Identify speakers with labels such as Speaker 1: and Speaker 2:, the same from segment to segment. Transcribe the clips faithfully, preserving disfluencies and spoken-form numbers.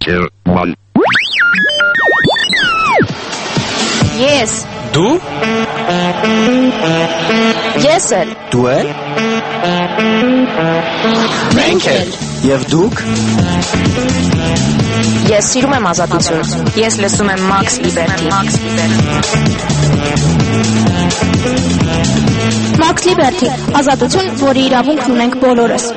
Speaker 1: two, one.
Speaker 2: Yes.
Speaker 3: Դու?
Speaker 2: Ես էլ։
Speaker 3: Դու էլ? Մենք էլ։ Եվ դուք?
Speaker 2: Ես սիրում եմ ազատություն։ Ես լսում եմ Max Liberty։
Speaker 4: Max Liberty, ազատություն, որի իրավունքն ունենք բոլորս։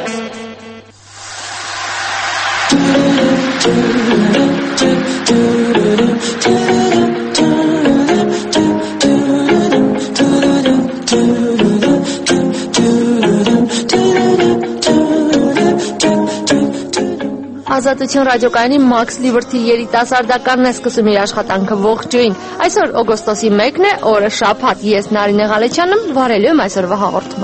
Speaker 5: Ազատություն ռադիոկայանի Max Liberty երիտասարդականն է սկսում իր աշխատանքը ողջույն։ Այսօր օգոստոսի մեկն է, օրը շաբաթ, ես Նարինե Ղալեչյանը վարելու եմ այսօրվա հաղորդումը։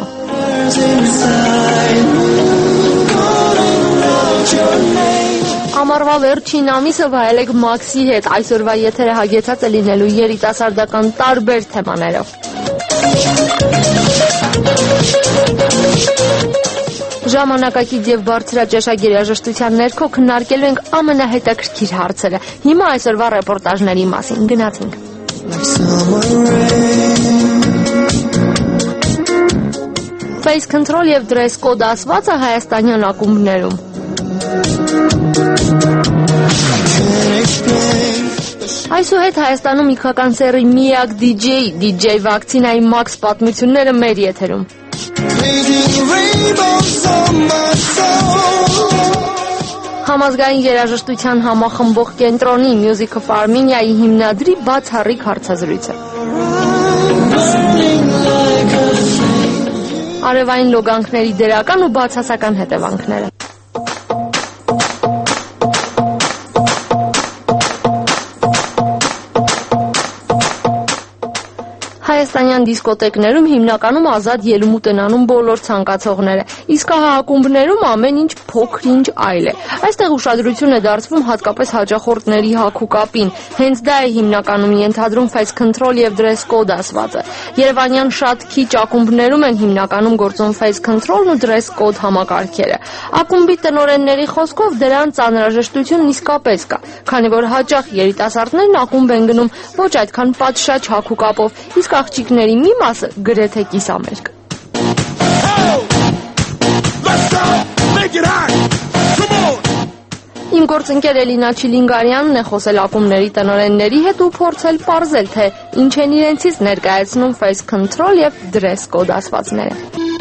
Speaker 5: Ամառվա վերջին ամիսը վայելեք Max-ի հետ, այսօրվա եթերը հագեցած է լինելու երիտասարդական տարբեր թեմաներով։ Ժամանակակից եւ բարձրաճաշակ երաժշտության ներքո քննարկելու ենք ամենահետաքրքիր հարցերը։ Հիմա այսօրվա ռեպորտաժների մասին գնացինք։ Face Control եւ Dress Code ասվածը հայաստանյան ակումբներում։ Այսուհետ Հայաստանում իքական սերի միակ դիջեյ, դիջեյ Վակցինայի Max պատմությունները մեր եթերում։ Համազգային երաժշտության համախմբող կենտրոնի Music of Armenia-ի հիմնադրի բացառիկ հարցազրույցը։ Արևային լոգանքների դերական ու բացասական հետևանքները։ Հայաստանյան դիսկոտեկներում հիմնականում ազատ ելումուտ են անում բոլոր ցանկացողները, իսկ ակումբներում ամեն ինչ փոքր-ինչ այլ է։ Այստեղ ուշադրություն է դարձվում հատկապես հաճախորդների հագուկապին, հենց դա է հիմնականում ենթադրում Face Control եւ Dress Code ասվածը։ Երևանյան շատ քիչ ակումբներում են հիմնականում գործում Face Control-ն ու Dress Code համակարգերը։ Ակումբի տնօրենների խոսքով դրանց անհրաժեշտությունն իսկապես կա, քանի որ հաճախ երիտասարդներն ակումբ են գնում ոչ այդքան պատշաճ հագուկապով, իսկ աղջիկների մի մասը գրեթե կիսամերկ։ Իմ գործընկեր Էլինա Չիլինգարյանն է խոսել ակումբների տնօրենների հետ ու փորձել պարզել, թե ինչ են իրենցից ներկայացնում Face Control եւ Dress Code ասվածները։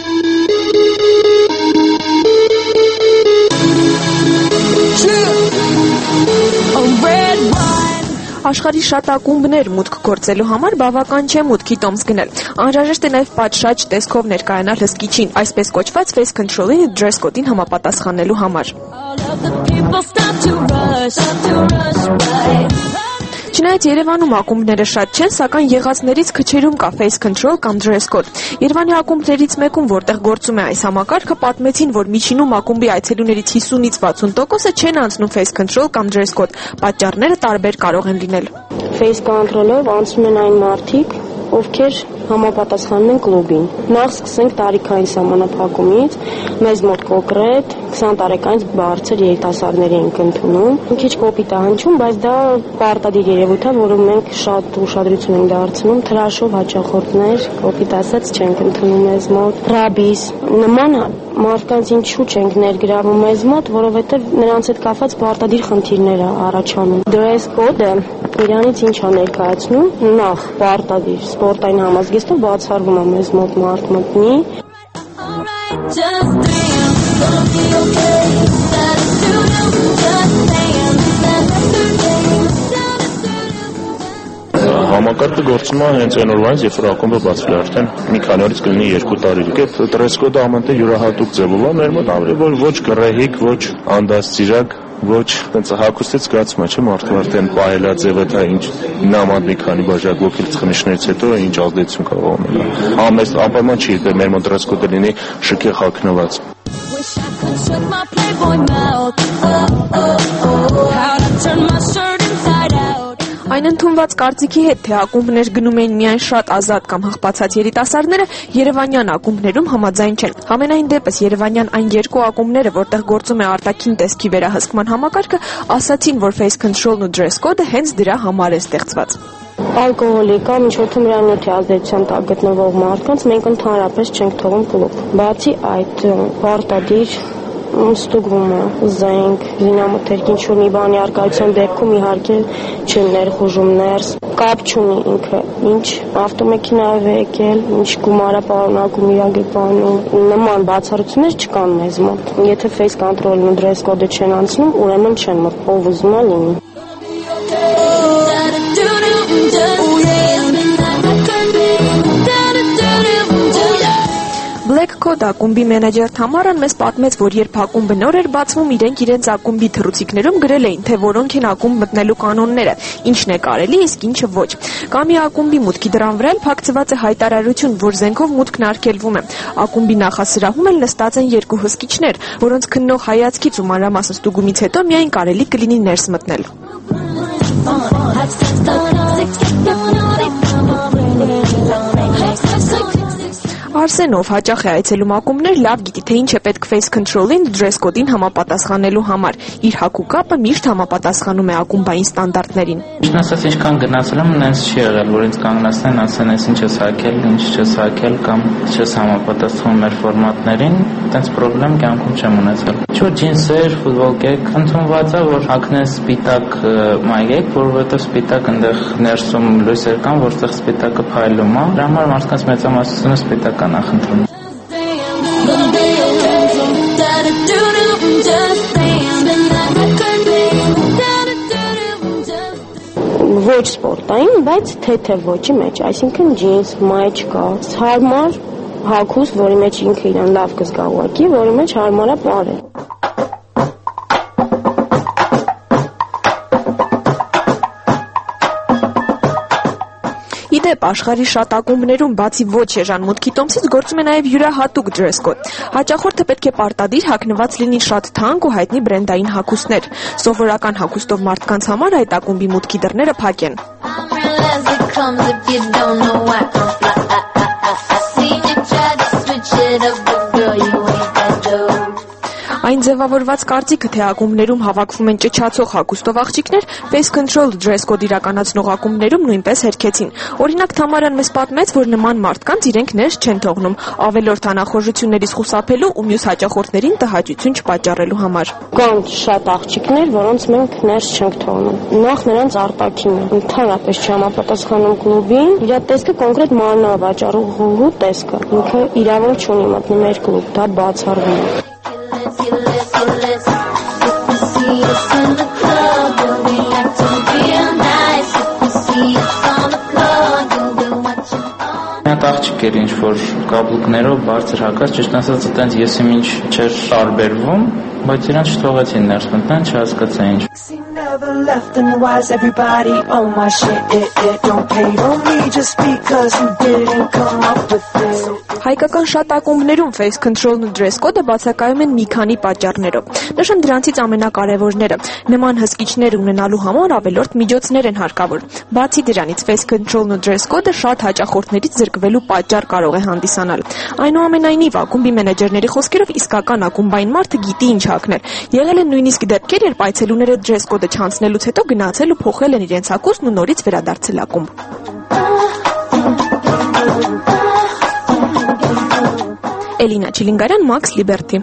Speaker 6: Աշխարհի շատ ակումբներ մուտք գործելու համար բավական չէ մուտքի տոմս գնել։ Անհրաժեշտ է նաև պատշաճ տեսքով ներկայանալ հսկիչին, այսպես կոչված Face Control-ի և Dress Code-ին համապատասխանելու համար։ Չնայած Երևանում ակումբները շատ չեն, սակայն եղածներից քչերում կա Face Control կամ Dress Code։ Երևանի ակումբներից մեկում, որտեղ գործում է այս համակարգը, պատմեցին, որ միջինում ակումբի այցելուներից հիսունից վաթսուն տոկոսը չեն անցնում Face Control կամ Dress Code։ Պատճառները տարբեր կարող են լինել։
Speaker 7: Face Control-ով անցնում են այն մարդիկ, ովքեր համապատասխանում են կլուբին։ Նախ սկսենք տարիքային սահմանափակումից, մեզ մոտ կոնկրետ քսան տարեկանից բարձր երիտասարդների ենք ընդունում։ Մի քիչ կոպիտ է հնչում, բայց դա պարտադիր երևույթ է, որը մենք շատ ուշադրություն ենք դարձնում։ Թրաշով հաճախորդներ, կոպիտ ասած, չենք ընդունում մեզ մոտ։ Ռաբիս նման մարդկանց ինչու չենք ներգրավում մեզ մոտ, որովհետև նրանց հետ կապված պարտադիր խնդիրներ է առաջանում։ Dress Code-ը իրանից ինչ է ներկայացնում, նախ պարտադիր սպորտային համազգեստով բացառվում է մեզ մոտ մարդ մտնի։
Speaker 8: Համակարգը գործում է հենց այն օրվանից, երբ որ ակումբը բացվել է, արդեն մի քանի օրից կլինի երկու տարի։ Այդ Dress Code-ը ամենտեղ յուրահատուկ ձևով է մեր մոտ, ավելի որ ոչ գռեհիկ, ոչ անդաստիճակ, ոչ այնց հագուստից զգացում է, չէ՞, մարդու արդեն պահելա ձևը, թե ինչ նաման մի քանի բաժակ ոգել ծխնիշներից հետո ինչ ազդեցություն կարող ունենա։ Ամենից անպայման չի դեռ մեր մոտ Dress Code-ը լինի շքեղ հագնված։
Speaker 6: Այն ընդունված կարծիքի հետ, թե ակումբներ գնում էին միայն շատ ազատ կամ հղպացած երիտասարդները, երևանյան ակումբներում համաձայն չեն։ Համենայն դեպս երևանյան այն երկու ակումբները, որտեղ գործում է արտաքին տեսքի վերահսկման համակարգը, ասացին, որ face control-ն ու dress code-ը հենց դրա համար է ստեղծված։
Speaker 7: Ալկոհոլի կամ ինչ-որ թմրանյութի ազդեցության տակ գտնվող մարդկանց մենք ընդհանրապես չենք թողում կլուբ։ Բացի այդ, պարտադիր ստուգվում է զենք, զինամթերք, ինչ-որ մի բանի առկայության դեպքում իհարկե չեն ներխուժում ներս, կապ չունի ինքը, ինչ ավտոմեքենա է եկել, ինչ գումար է պարունակում իր գրպանում, նման բացառություններ չկան մեզ մոտ։ Եթե face control-ն ու dress code-ը չեն անցնում, ուրեմն չեն մոտ, ով ուզում է լինի։
Speaker 6: Black Code ակումբի մենեջեր Թամարան մեզ պատմեց, որ երբ ակումբը նոր էր բացվում, իրենք իրենց ակումբի թռուցիկներում գրել էին, թե որոնք են ակումբ մտնելու կանոնները, ինչն է կարելի, իսկ ինչը ոչ։ Կամի ակումբի մուտքի դրան վրա փակցված է հայտարարություն, որ զենքով մուտքն արգելվում է։ Ակումբի նախասրահում էլ նստած են երկու հսկիչներ, որոնց քննող հայացքից ու մանրամասն ստուգումից հետո միայն կարելի կլինի ներս մտնել։ Արսենով հաճախ է այցելում ակումբներ, լավ գիտի, թե ինչ է պետք face control-ին, dress code-ին համապատասխանելու համար։ Իր հագու կապը միշտ համապատասխանում է ակումբային ստանդարտներին։
Speaker 1: Ինչն ասած, ինչքան գնացել եմ, նենց չի եղել, որ ինձ կանգնացնեն, ասեն, այս ինչ ես հագել, ինչ չես հագել կամ չես համապատասխանում մեր ֆորմատներին, այդպես խնդրեմ կյանքում չեմ ունեցել։ Ինչ-որ ջինսեր, ֆուտբոլկեք, ընդունված է, որ հագնես սպիտակ մայեք, որովհետև սպիտակ այնտեղ ներսում լույսեր կան, որտեղ սպիտակը փայլում է։ Դրա համար մարդկանց մեծամասնությունը սպիտակ նախընտրում։
Speaker 7: Ոչ սպորտային, բայց թեթև ոճի մեջ, այսինքն ջինս, մայչկա, հարմար հագուստ, որի մեջ ինքը իրան լավ կզգա ուղղակի, որի մեջ հարմար է պարել։
Speaker 6: Իդեպ աշխարհի շատ ակումբներում բացի ոչ էժան մուտքի տոմսից գործում է նաև յուրահատուկ dress code։ Հաճախորդը պետք է պարտադիր հագնված լինի շատ թանկ ու հայտնի բրենդային հագուստներ։ Սովորական հագուստով մարդկանց համար այդ ակումբի մուտքի դռները փակ են։ Այն ձևավորված կարծիքը, թե ակումբներում հավաքվում են ճչացող հագուստով աղջիկներ, face control dress code իրականացնող ակումբներում նույնպես հերքեցին։ Օրինակ Թամարան մեզ պատմեց, որ նման մարդկանց իրենք ներս չեն թողնում, ավելորդ անախորժություններից խուսափելու ու մյուս հաճախորդներին տհաճություն չպատճառելու համար։
Speaker 7: Կան շատ աղջիկներ, որոնց մենք ներս չենք թողնում։ Նախ նրանց արտաքինը, ընդհանրապես չհամապատասխանում կլուբին, իր տեսքը կոնկրետ մանրավաճառողու տեսքը։ Ինքը իրավունք չունի մտնել մեր կլուբ, դա բացառվում է։
Speaker 1: Այդ աղջիկ էր ինչ-որ կապլուկներով բարձր հագած, ճիշտ ասած, այտենց ես իմ ինչ չէր տարբերվում, բայց իրանց չթողեցին ներս մտնեն, չհասկացա ինչ։
Speaker 6: Հայկական շատ ակումբներում face control-ն ու dress code-ը բացակայում են մի քանի պատճառներով։ Նշեմ դրանցից ամենակարևորները։ Նման հսկիչներ ունենալու համար ավելորդ միջոցներ են հարկավոր։ Բացի դրանից face control-ն ու dress code-ը շատ հաճախորդներից զրկվելու պատճառ կարող է հանդիսանալ։ Այնուամենայնիվ, ակումբի մենեջերների խոսքերով իսկական ակումբային մարդը գիտի ինչ հագնել։ Եղել են նույնիսկ դեպքեր, երբ այցելուները dress code-ը չանցնելուց հետո գնացել ու փոխել են իրենց հագուստն ու նորից վերադարձել ակումբ։ Էլինա Չիլինգարյան, Max Liberty։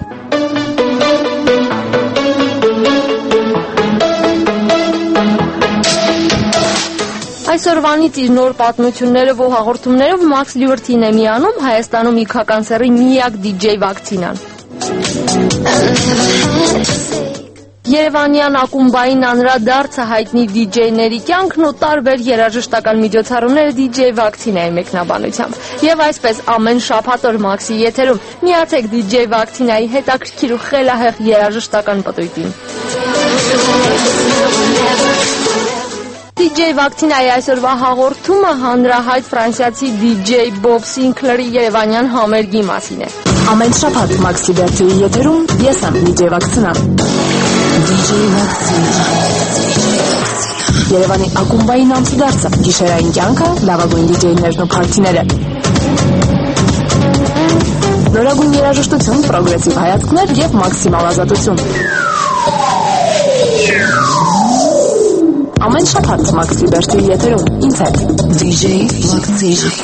Speaker 5: Այսօրվանից իր նոր պատմություններով ու հաղորդումներով Max Liberty-ն է միանում Հայաստանում իգական սեռի միակ դիջեյ վակցինան։ Երևանյան ակումբային անդրադարձը հայտնի դիջեյների կյանքն ու տարբեր երաժշտական միջոցառումները դիջեյ վակցինայի մեկնաբանությամբ։ Եվ այսպես ամեն շաբաթ օր Մաքսի եթերում միացեք դիջեյ վակցինայի հետաքրքիր ու խելահեղ երաժշտական պտույտին։ դիջեյ վակցինայի այսօրվա հաղորդումը հանրահայտ ֆրանսիացի դիջեյ Բոբ Սինքլերի երևանյան համերգի մասին է։
Speaker 2: Ամեն շաբաթ Max Liberty-ի եթերում ես եմ դիջեյ վակցինան։ դիջեյ վակցինա։
Speaker 6: Երևանի ակումբային ամսդարձը, գիշերային կյանքը, լավագույն դիջեյներն ու փարթիները։ Նորագույն երաժշտություն, պրոգրեսիվ հայացքներ եւ մաքսիմալ ազատություն։ Ամեն շաբաթ Max Liberty եթերում ինձ հետ դիջեյ Վակցինա։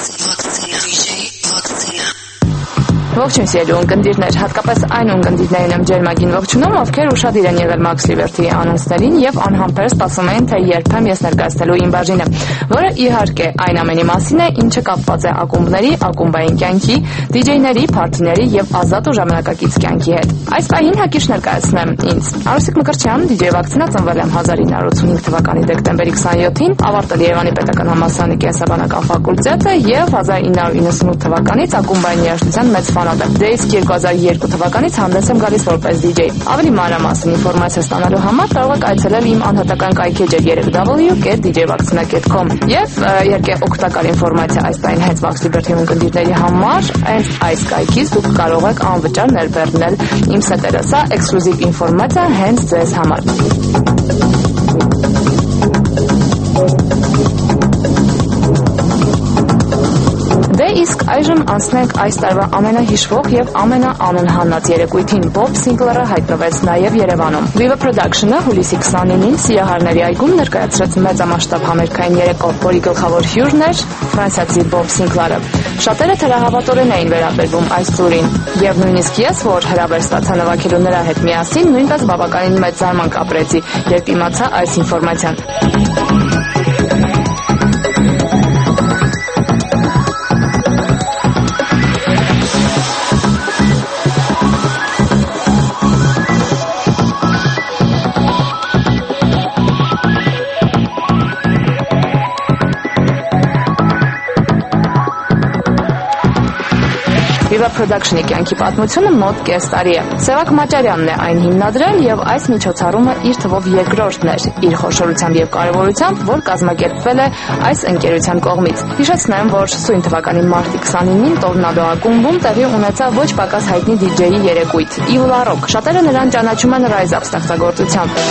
Speaker 6: Ողջույն սիրելի ունկնդիրներ, հատկապես այն ունկնդիրներին եմ ջերմագին ողջունում, ովքեր ուշադիր են եղել Max Liberty-ի անոնսներին եւ անհամբեր սպասում են, թե երբ եմ ես ներկայացնելու իմ բաժինը, որը իհարկե այն ամենի մասին է, ինչը կապված է ակումբների, ակումբային կյանքի, դիջեյների, փարթիների եւ ազատ ու ժամանակակից կյանքի հետ։ Այս պահին հակիրճ ներկայացնեմ ինձ։ Արուսիկ Մկրտչյան, դիջեյ Վակցինա, ծնվել եմ հազար ինը հարյուր ութսունհինգ թվականի դեկտեմբերի քսաներկուին, ավարտել Երևանի պետական համալսարանի կենսաբանական ֆակուլտետը եւ հազար ինը հարյուր իննսունութ թվականից ակումբային երաժշտության մեծ ֆանատ եմ։ Դե իսկ երկու հազար երկու թվականից հանդես եմ գալիս որպես դիջեյ։ Ավելի մանրամասն ինֆորմացիա ստանալու համար կարող եք այցելել իմ անհատական կայքեջը երեք w dot d j vaksina dot com եւ իհարկե օգտակար ինֆորմացիա այս բային հետ Max Liberty ունկնդիրների համար այս այս կայքից դուք կարող եք անվճար ներբեռնել իմ սետերը։ Սա էքսկլյուզիվ ինֆորմացիա հենց ձեզ համար։ Դե իսկ այժմ անցնենք այս տարվա ամենահիշվող եւ ամենաանընհանած երեկույթին։ Bob Sinclair-ը հայտնվեց նաեւ Երևանում։ Viva Production-ը հուլիսի քսանինին Սիրահարների այգում ներկայացրեց մեծամասշտաբ համերգային երեկո, որի գլխավոր հյուրն էր ֆրանսիացի Bob Sinclair-ը։ Շատերը թերահավատորեն էին վերաբերվում այս ծուրին, եւ նույնիսկ ես, որ հրավեր ստացա նվագելու նրա հետ միասին, նույնպես բավականին մեծ զարմանք ապրեցի, երբ իմացա այս ինֆորմացիան։ Viva Production-ի կյանքի պատմությունը մոտ կես տարի է։ Սևակ Մաճարյանն է այն հիմնադրել եւ այս միջոցառումը իր թվով երկրորդն էր իր խոշորությամբ եւ կարեւորությամբ, որ կազմակերպվել է այս ընկերության կողմից։ Հիշեցնեմ, որ սույն թվականի մարտի քսանինին Տորնադո ակումբում տեղի ունեցավ ոչ պակաս հայտնի դիջեյի երեկույթ Իվլա Ռոք։ Շատերը նրան ճանաչում են Rise Up ստեղծագործությամբ։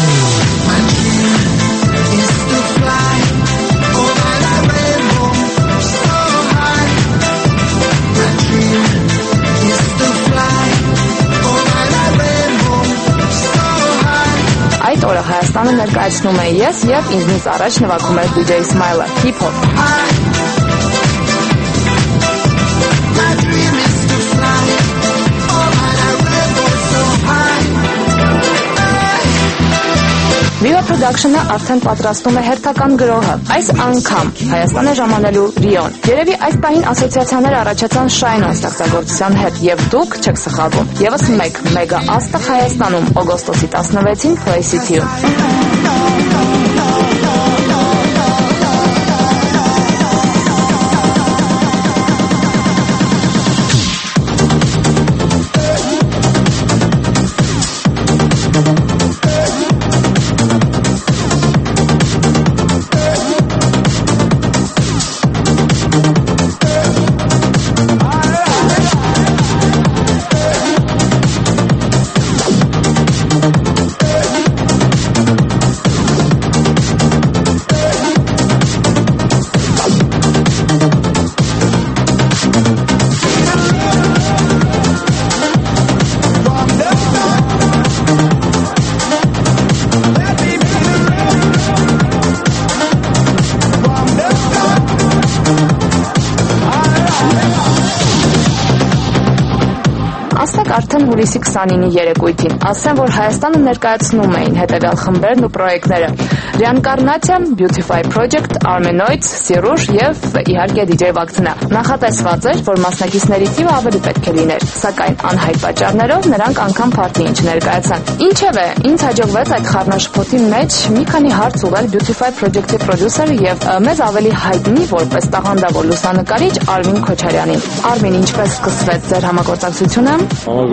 Speaker 6: Այդ օրը Հայաստանը ներկայացնում է ես եւ ինձնից առաջ նվագում էր դիջեյ Smile-ը, hip-hop։ Viva Production-ը արդեն պատրաստում է հերթական գրոհը։ Այս անգամ Հայաստան է ժամանելու Ռիոն։ Երևի այս պահին ասոցիացիաներ առաջացան Shine-on ստեղծագործության հետ եւ դուք չեք սխալվում։ Եվս մեկ մեգա աստղ Հայաստանում օգոստոսի տասնվեցին Play City-ում։ Արդեն հուլիսի քսանինի երեկույթին։ Ասեմ, որ Հայաստանը ներկայացնում էին հետևյալ խմբերն ու պրոյեկտները. Reincarnation, Beautify Project, Armenoids, Sirush եւ իհարկե դիջեյ Վակցինա։ Նախատեսված էր, որ մասնակիցների թիվը ավելի պետք է լիներ, սակայն անհայտ պատճառներով նրանք անգամ փարթիին չներկայացան։ Ինչևէ, ինձ հաջողվեց այդ խառնաշփոթի մեջ մի քանի հարց ուղղել Beautify Project-ի պրոդյուսերը եւ մեզ ավելի հայտնի որպես տաղանդավոր լուսանկարիչ Արմին Քոչարյանին։ Արմին, ինչպես սկսվեց ձեր համագործակցությունը։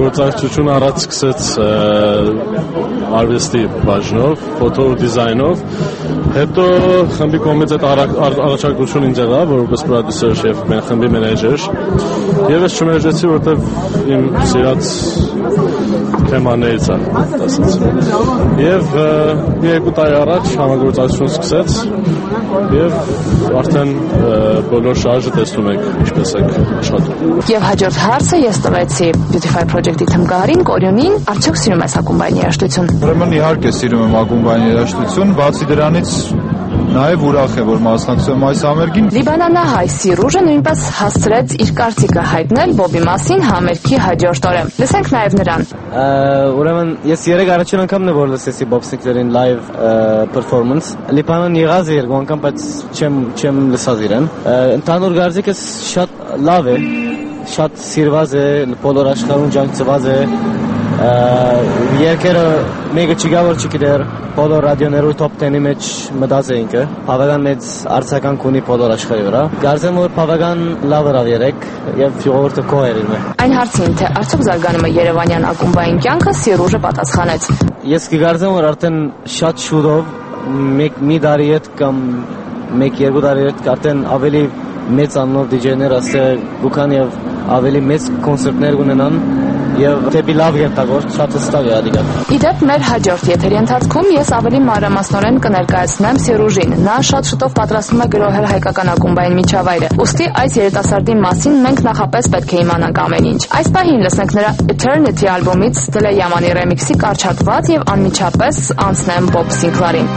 Speaker 9: Գործակցությունը առաջ սկսեց արվեստի բաժնով, ֆոտո դիզայնով, Հետո խմբի կողմից այդ առաջարկություն ինձ եղավ որպես պրոդյուսեր եւ մեր խմբի մենեջեր եւ ես չմերժեցի որովհետեւ իմ սիրած թեմաներից է ասած եւ մի երկու տարի առաջ համագործակցություն սկսեց եւ արդեն բոլոր շարժը տեսնում եք ինչպես է աշխատում
Speaker 10: եւ հաջորդ հարցը ես տվեցի Beautify Project-ի թմգարին Կորյունին արդյոք սիրում ես ակումբային երաժշտություն
Speaker 11: Ուրեմն իհարկե սիրում եմ ակումբային երաժշտություն բացի դրանից Նաև ուրախ է, որ մասնակցում եմ այս համերգին։
Speaker 10: Լիբանանահայ Սիրուժը նույնպես հասցրեց իր կարծիքը հայտնել Բոբի մասին համերգի հաջորդ օրը։ Լսենք նաև նրան։
Speaker 12: Ուրեմն ես երեք առաջին անգամն է որ լսեցի Bob Sinclair-ին live performance։ Լիբանան եղած է երկու անգամ, բայց չեմ չեմ լսած իրեն։ Ընդհանուր կարծիքս շատ լավ է, շատ սիրված է, բոլոր աշխարհում ջանցված է։ Երկերը մեկը չգա որ չգիտեր բոլոր ռադիոներու top ten-ի մեջ մտած է ինքը բավական մեծ արձական կունի բոլոր աշխարհի վրա կարծեմ որ բավական լավ էր երեք եւ ժողովուրդը կոհեր էր
Speaker 10: Այն հարցին թե արդյոք զարգանում է Երևանյան ակումբային կյանքը Սիրուժը պատասխանեց
Speaker 12: Ես կգարձեմ որ արդեն շատ շուտով մեկ մի տարի հետ կամ մեկ երկու տարի հետ արդեն ավելի մեծ անունով դիջեյներ ասե գուքան եւ ավելի մեծ կոնցերտներ ունենան եւ դեպի լավ գերտագոր շատ հստակ է ադիգա։
Speaker 10: Իդեպ մեր հաջորդ եթերի ընթացքում ես ավելի մանրամասնորեն կներկայացնեմ Սիրուժին։ Նա շատ շուտով պատրաստվում է գրոհել հայկական ակումբային միջավայրը։ Ուստի այս երիտասարդի մասին մենք նախապես պետք է իմանանք ամեն ինչ։ Այս պահին լսենք նրա Eternity ալբոմից Դլե Յամանի ռեմիքսի կարճատված եւ անմիջապես անցնեմ Bob Sinclair-ին։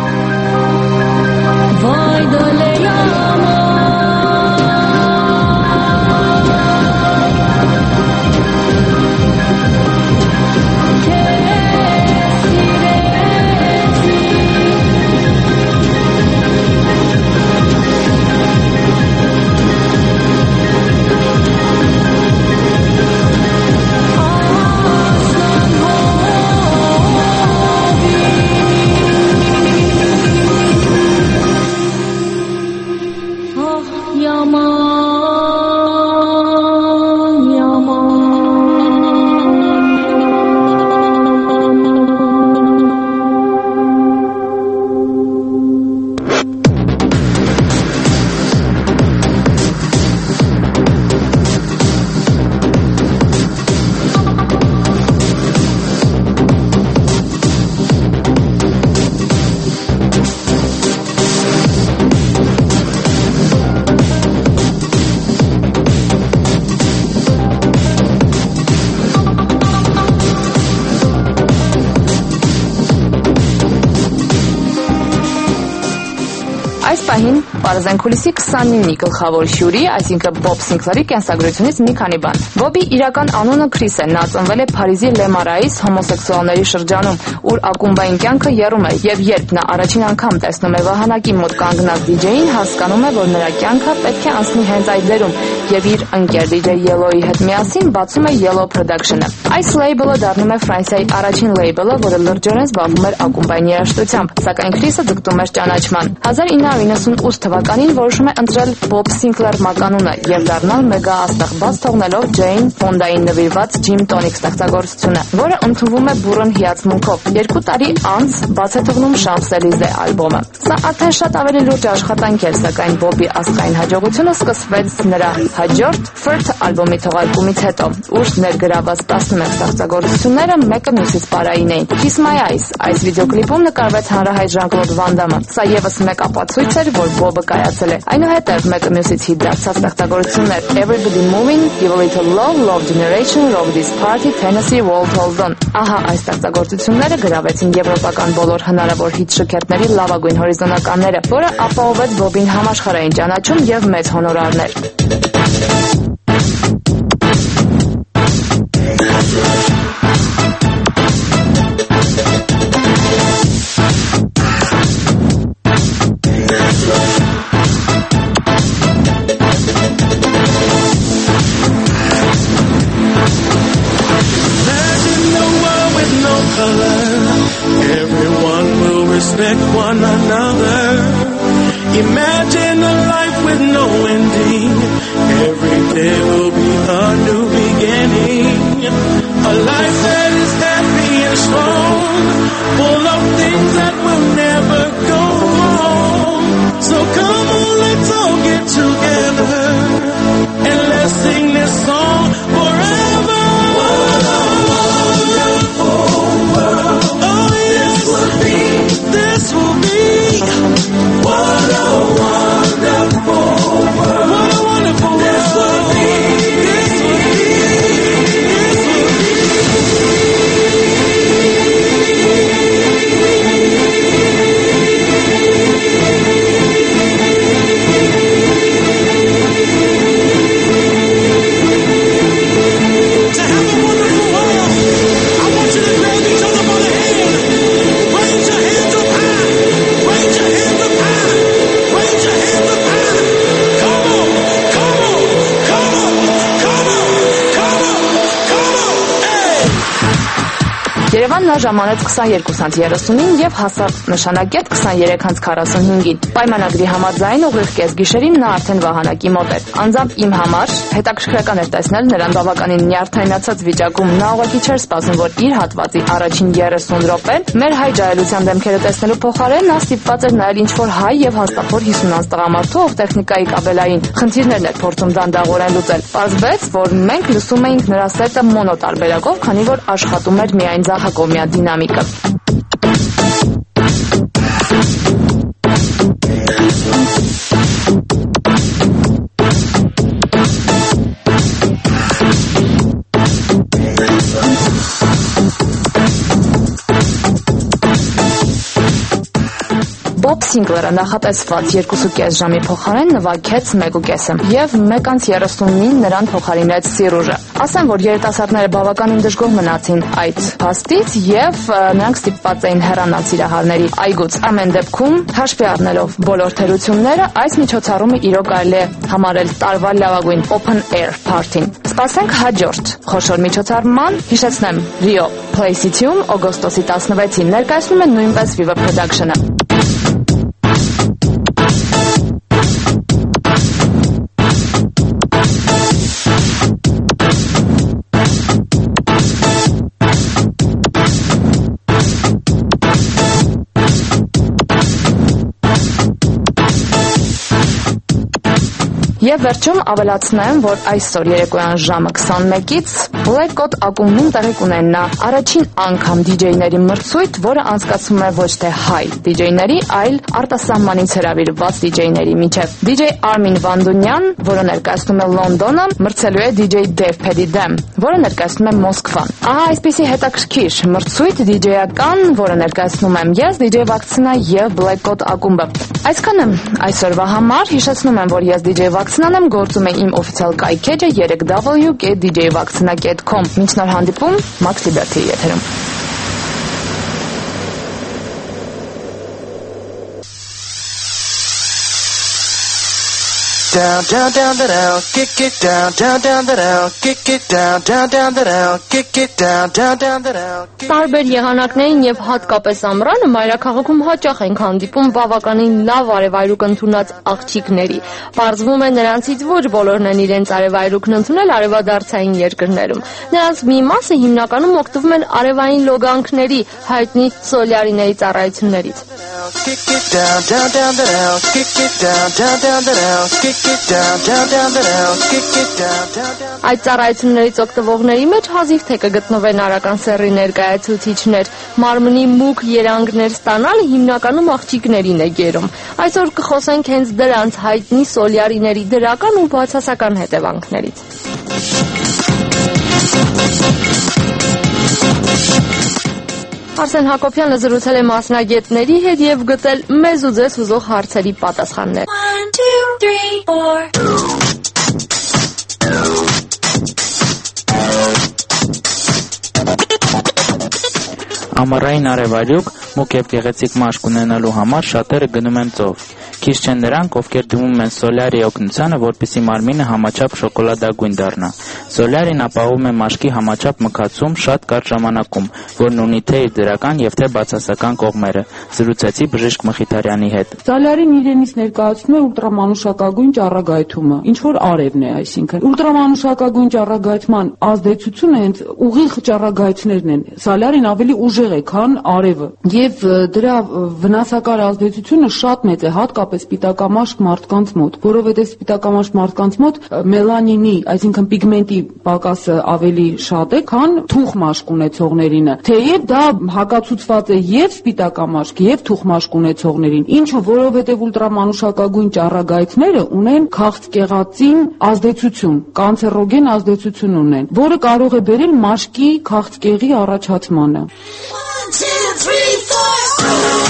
Speaker 10: Վայ Դլե Յամա Պահին Պարզեն քուլիսի քսանինի գլխավոր հյուրի, այսինքն Bob Sinclair-ի կենսագրությունից մի քանի բան։ Բոբի իրական անունը Քրիս է, նա ծնվել է Փարիզի Լեմարայից հոմոսեքսուալների շրջանում, ուր ակումբային կյանքը եռում է, եւ երբ նա առաջին անգամ տեսնում է վահանակի մոտ կանգնած դիջեյին, հասկանում է, որ նրա կյանքը պետք է անցնի հենց այդ դերում, եւ իր ընկեր դիջեյ Yellow-ի հետ միասին բացում է Yellow Production-ը։ Այս լեյբլը դառնում է Ֆրանսիայի առաջին լեյբլը, որը լրջորեն զբաղվում էր ակումբային երաժշտությամբ, սակայն Քրիսը ձգտում էր ճանաչման։ հազար ինը հարյուր իննսունութ թվականին որոշում է ընտրել Bob Sinclair մականունը եւ դառնալ մեգա աստղբաց թողնելով Jane Fonda-ին նվիրված Jim Tonic ստեղծագործությունը, որը ընդունվում է բուրըն հիացմունքով։ Երկու տարի անց բաց է թողնում Champs-Élysées ալբոմը։ Սա արդեն շատ ավելի լուրջ աշխատանք էր, սակայն Բոբի աստղային հաջողությունը սկսվեց նրա հաջորդ First ալբոմի թողարկումից հետո, ուր ներգրաված տասնմեկ ստեղծագործությունները մեկը մյուսից պարային էին։ Kiss My Eyes այս վիդեոկլիպում նկարվեց հանրահայտ Ժան-Կլոդ Վան Դամը։ Սա եւս մեկ ապացույց էր, որ Բոբը կայացել է։ Այնուհետև մեկը մյուսից հիթ դարձած ստեղծագործություններ Everybody Moving, Give a Little Love, Love Generation, Rock This Party, Tennessee Waltz Hold On։ Ահա այս ստեղծագործությունները գրավեցին եվրոպական բոլոր հնարավոր հիթ շքերթների լավագույն հորիզոնականները, որը ապահովեց Բոբին համաշխարհային ճանաչում եւ մեծ հոնորարներ։
Speaker 13: Respect one another. Imagine a life with no ending. Every day will be a new beginning. A life that is happy and strong, full of things that will never go
Speaker 10: Երևանն նա ժամանեց քսաներկու ցանց երեսունին եւ հասավ նշանակետ քսաներեք ցանց քառասունհինգին։ Պայմանագրի համաձայն ուղիղ կեսգիշերին նա արդեն վահանակի մոտ էր։ Անձամբ իմ համար հետաքրքրական էր տեսնել նրան բավականին նյարդայնացած վիճակում։ Նա ուղղակի չէր սպասում, որ իր հատվածի առաջին երեսուն րոպեն մեր հայ ջահելության դեմքերը տեսնելու փոխարեն նա ստիպված էր նայել ինչ-որ հայ եւ հաստափոր հիսուն տղամարդու, ով տեխնիկայի կաբելային խնդիրներն էր փորձում դանդաղորեն լուծել։ Պարզվեց, որ մենք լսում էինք նրա սետը մոնոտարբերակով, քանի որ աշխատում էր միայն ձախակողմյա դինամիկը։ Բոբ Սինգլերը նախատեսված երկուսուկես ժամի փոխարեն նվագեց մեկուկեսը եւ մեկ անց երեսունին նրան փոխարինեց Սիրուժը։ Ասեմ, որ երիտասարդները բավականին դժգոհ մնացին այդ փաստից եւ նրանք ստիպված էին հեռանալ Սիրահարների այգուց։ Ամեն դեպքում, հաշվի առնելով բոլոր թերությունները, այս միջոցառումը իրոք կարելի է համարել տարվա լավագույն open air party-ն։ Սպասենք հաջորդ խոշոր միջոցառման, հիշեցնեմ Rio Play-City-ում օգոստոսի տասնվեցին ներկայացնում է նույնպես Viva Production-ը։ Եվ վերջում ավելացնեմ, որ այսօր երեկոյան ժամը քսանմեկից Black-Out ակումբում տեղի կունենա առաջին անգամ դիջեյների մրցույթ, որը անցկացվում է ոչ թե հայ դիջեյների, այլ արտասահմանից հրավիրված դիջեյների միջև։ Դիջեյ Արմին Վանդունյան, որը ներկայացնում է Լոնդոնը, մրցելու է դիջեյ Dave Paddy Dam, որը ներկայացնում է Մոսկվան։ Ահա այսպիսի հետաքրքիր մրցույթ դիջեյական, որը ներկայացնում եմ ես, դիջեյ Վակցնա եւ Black-Out ակումբը։ Այսքանը այսօրվա համար, հիշեցնում եմ, որ ես դիջեյ Վակցնան եմ, գործում է իմ օֆիցիալ կայքեջը երեք w dot d j vaksna dot com։ Մինչ նոր հանդիպում, Max Liberty եթերում։
Speaker 3: Down, down, down, down, down, kick it down, down, down, down, kick it down, down, down, down, kick it down, down, down, down.
Speaker 5: Տարբեր եղանակներին եւ հատկապես ամռանը մայրաքաղաքում հաճախ ենք հանդիպում բավականին լավ արևայրուք ընդունած աղջիկների։ Պարզվում է նրանցից ոչ բոլորն են իրենց արևայրուքն ընդունել արևադարձային երկրներում։ Նրանց մի մասը հիմնականում օգտվում են արևային լոգանքների, հայտնի սոլյարիների ծառայություններից։
Speaker 3: Kick it down, down, down, down, kick it down, down, down, down, kick it down, down, down, down, kick it down, down, down.
Speaker 5: Այդ ծառայություններից օգտվողների մեջ հազիվ թե կգտնվեն արական սեռի ներկայացուցիչներ։ Մարմնի մուգ երանգներ ստանալը հիմնականում աղջիկներին է գերում։ Այսօր կխոսենք հենց դրանց հայտնի սոլյարիների դրական ու բացասական հետևանքներից։ Արսեն Հակոբյանը զրուցել է մասնագետների հետ եւ գտել մեզ ու ձեզ հուզող հարցերի պատասխաններ։
Speaker 13: one two three four
Speaker 1: Ամառային արևայրուք մուգ եւ գեղեցիկ մաշկ ունենալու համար շատերը գնում են ծով։ Քիչ չեն նրանք, ովքեր դիմում են սոլյարի օգնությանը, որպեսզի մարմինը համաչափ շոկոլադագույն դառնա։ Սոլյարին ապահովում է մաշկի համաչափ մքացում շատ կարճ ժամանակում, որն ունի թե իր դրական եւ թե բացասական կողմերը։ Զրուցեցի Բժիշկ Մխիթարյանի հետ։
Speaker 14: Սոլյարին իրենից ներկայացնում է ուլտրամանուշակագույն ճառագայթումը, ինչ որ արևն է, այսինքն ուլտրամանուշակագույն ճառագայթման ազդեցությունը հենց ուղիղ ճառագայթներն են։ Սոլյարին ավելի ուժեղ է, քան արևը, եւ դրա վնասակար ազդեցությունը շատ մեծ է, հատկապես սպիտակամաշկ մարդկանց մոտ, որովհետեւ սպիտակամաշկ մարդկանց մոտ մելանինի, այսինքն պիգմենտի պակասը ավելի շատ է, քան թուխմաշկ ունեցողներինը։ Թեև դա հակացուցված է եւ սպիտակամաշկ, եւ թուխմաշկ ունեցողներին, ինչը որովհետեւ ուլտրամանուշակագույն ճառագայթները ունեն քաղցկեղածին ազդեցություն, կանցերոգեն ազդեցություն ունեն, որը կարող է բերել մաշկի քաղցկեղի առաջացմանը։
Speaker 13: one two three four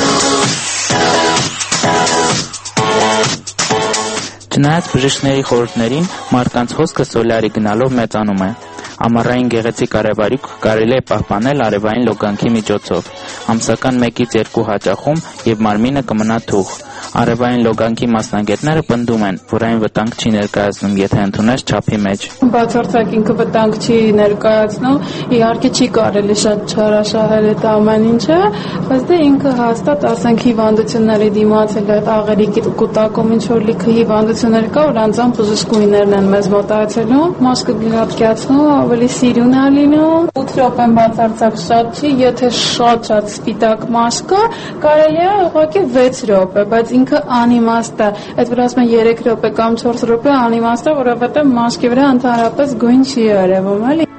Speaker 1: Չնայած բժիշկների խորհուրդներին, մարդկանց հոսքը սոլյարի գնալով մեծանում է։ Ամառային գեղեցիկ արևայրուք կարելի է պահպանել արևային լոգանքի միջոցով։ Ամսական մեկից երկու հաճախում եւ մարմինը կմնա թուխ։ Արևային լոգանքի մասնագետները պնդում են, որ այն վտանգ չի ներկայացնում, եթե ընդունես չափի մեջ։
Speaker 15: Բացարձակ ինքը վտանգ չի ներկայացնում, իհարկե չի կարելի շատ չարաշահել այդ ամեն ինչը, բայց դե ինքը հաստատ ասենք հիվանդությունների դիմացել այդ աղերիկի կուտակում ինչ որ լիքը հիվանդություններ կա, որ անձամբ բժշկուհիներն են մեզ մոտայցելում, մաշկը գլատկացնում, ավելի սիրուն է լինում, ութ րոպեն բացարձակ շատ չի, եթե շատ շատ սպիտակ մաշկ կա, կարելի է ուղղակի վեց րոպե, բայց ինքը անիմաստ է, այդ որ ասում են երեք րոպե կամ չորս րոպե անիմաստ է, որովհետև մաշկի վրա ընդհանրապես գույն չի երևում, էլի։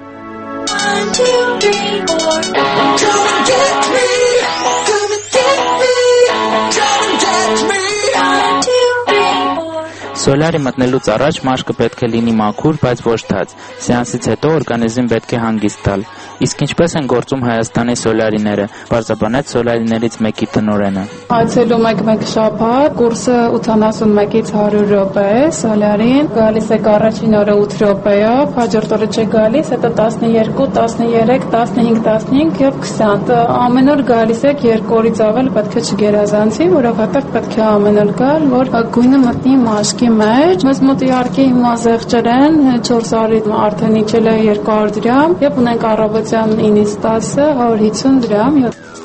Speaker 1: Սոլարի մտնելուց առաջ մաշկը պետք է լինի մաքուր, բայց ոչ թաց։ Սեանսից հետո օրգանիզմին պետք է հանգիստ տալ։ Իսկ ինչպես են գործում Հայաստանի սոլարիները, բարձրաբանեց սոլարիներից մեկի տնօրենը։
Speaker 15: Այցելում եք մեկ շաբաթ, կուրսը ութանասունմեկից հարյուր րոպե է, սոլարին, գալիս եք առաջին օրը ութ րոպեով, հաջորդ օրը չէ գալիս, հետո տասնյոթ, տասներեք, տասնհինգ, տասնհինգ եւ քսան։ Ամեն օր գալիս եք երկու օրից ավել պետք է չգերազանցի, որովհետեւ պետք է ամեն օր գալ, որ գույնը մտնի մաշկի մեջ։ Մեզ մոտ իհարկե հիմա զեղչեր են, չորս արի արդեն իջել է երկու հարյուր դրամ, եւ ունենք առավոտյան ինից տասը հարյուր հիսուն դրամ։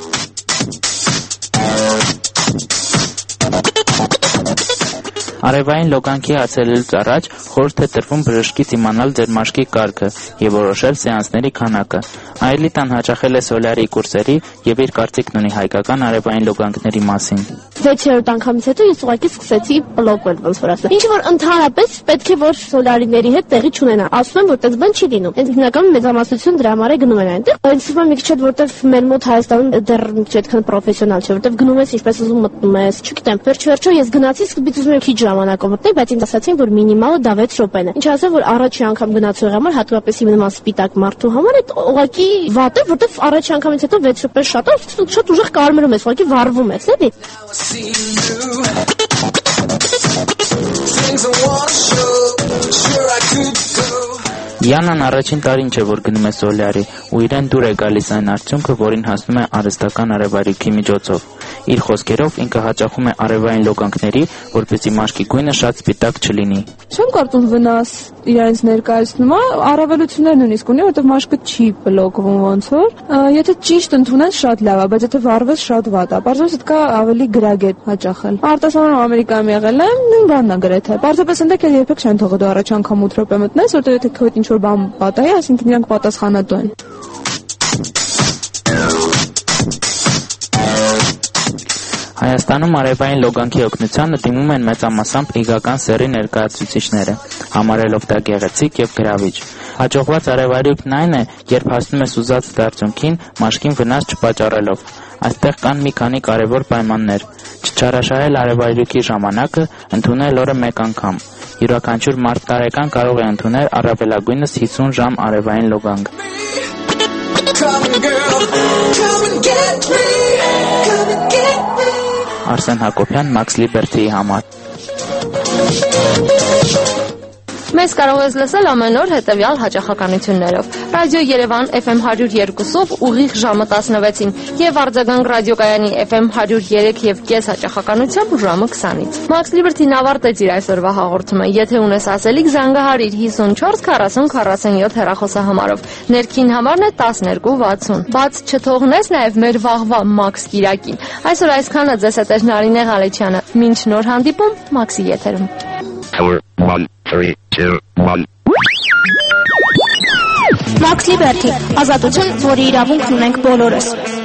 Speaker 1: Արևային լոգանքի այցելելուց առաջ խորհուրդ է տրվում բժշկից իմանալ ձեր մաշկի կարգը եւ որոշել սեանսների քանակը։ Այլիտան հաճախել է սոլարի կուրսերի եւ իր կարծիքն ունի հայկական արևային լոգանքների մասին։
Speaker 4: վեցերորդ անգամից հետո ես ուղղակի սկսեցի բլոկվել, ոնց որ ասեմ։ Ինչ որ ընդհանրապես պետք է որ սոլարիների հետ տեղի չունենա։ Ասում եմ, որ այդպես բան չի լինում։ Հենց հիմնականում մեծամասնություն դրա համար է գնում են այնտեղ։ Բայց ասում եմ մի քիչ այդ որտեվ մեր մոտ Հայաստանում դեռ մի քիչ այդքան պրոֆեսիոնալ չէ, որտեվ գնում ես ինչպես ուզում մտնում ես, չգիտեմ։ Վերջ-վերջո ես գնացի, սկզբից ուզում եմ քիչ ժամանակով մտնել, բայց ինձ ասացին, որ մինիմալը դա վեց րոպեն է։ Ինչ ասեմ, որ առաջի անգամ գնացողի համար, հատկապես իմ նման սպիտակ մարդու համար այդ ուղղակի վատ է, որտեվ առաջի անգամից հետո վեց րոպե շատ է, շատ ուժեղ կարմրում ես, ուղղակի վառվում ես, էլի։
Speaker 1: Յանան առաջին տարին չէ, որ գնում է սոլարի, ու իրեն դուր է գալիս այն արդյունքը, որին հասնում է արհեստական արևարույքի միջոցով։ Իր խոսքերով ինքը հաճախում է արևային լոգանքների, որպեսզի մաշկի գույնը շատ սպիտակ չլինի։
Speaker 6: Չեմ կարծում վնաս իրենց ներկայացնում է, առավելություններ նույնիսկ ունի, որտեղ մաշկը չի բլոկվում ոնց որ։ Եթե ճիշտ ընդունեն շատ լավ է, բայց եթե վառվես շատ վատ է։ Պարզապես դա կա ավելի գրագետ հաճախել։ Արտասահմանում Ամերիկայում եղել եմ, նույն բանն է գրեթե։ Պարզապես այնտեղ էլ երբեք չեն թողել դու առաջ անգամ ութ րոպե մտնես, որտեղ եթե քո ինչ որ բան պատահի, այսինքն իրանք պատասխանատու են։
Speaker 1: Հայաստանում արևային լոգանքի օգնությանը դիմում են մեծամասամբ իգական սեռի ներկայացուցիչները, համարելով դա գեղեցիկ եւ գրավիչ։ Հաջողված արևարույքն այն է, երբ հասնում ես ուզած արդյունքին մաշկին վնաս չպատճառելով։ Այստեղ կան մի քանի կարևոր պայմաններ. չչարաշահել արևարույքի ժամանակը, ընդունել օրը մեկ անգամ։ Յուրաքանչյուր մարդ տարեկան կարող է ընդունել առավելագույնս հիսուն ժամ արևային լոգանք։ Արսեն Հակոբյան, Max Liberty-ի համար։
Speaker 5: Մեզ կարող ես լսել ամեն օր հետևյալ հաճախականություններով. Ռադիո Երևան Էֆ Էմ հարյուր երկուսով ուղիղ ժամը տասնվեցին եւ Արձագանք ռադիոկայանի Էֆ Էմ հարյուր երեք եւ կես հաճախականությամբ ժամը քսանից։ Max Liberty-ն ավարտեց իր այսօրվա հաղորդումը։ Եթե ունես ասելիք, զանգահարիր հիսունչորս քառասուն քառասունյոթ հեռախոսահամարով։ Ներքին համարն է տասներկու վաթսուն։ Բաց չթողնես նաեւ մեր վաղվա Max Կիրակին։ Այսօր այսքանը ձեզ հետ է Նարինե Ղալեչյանը։ Մինչ նոր հանդիպում Max-ի եթերում։
Speaker 16: one three two one
Speaker 4: Max Liberty, ազատություն, որի իրավունք ունենք բոլորս։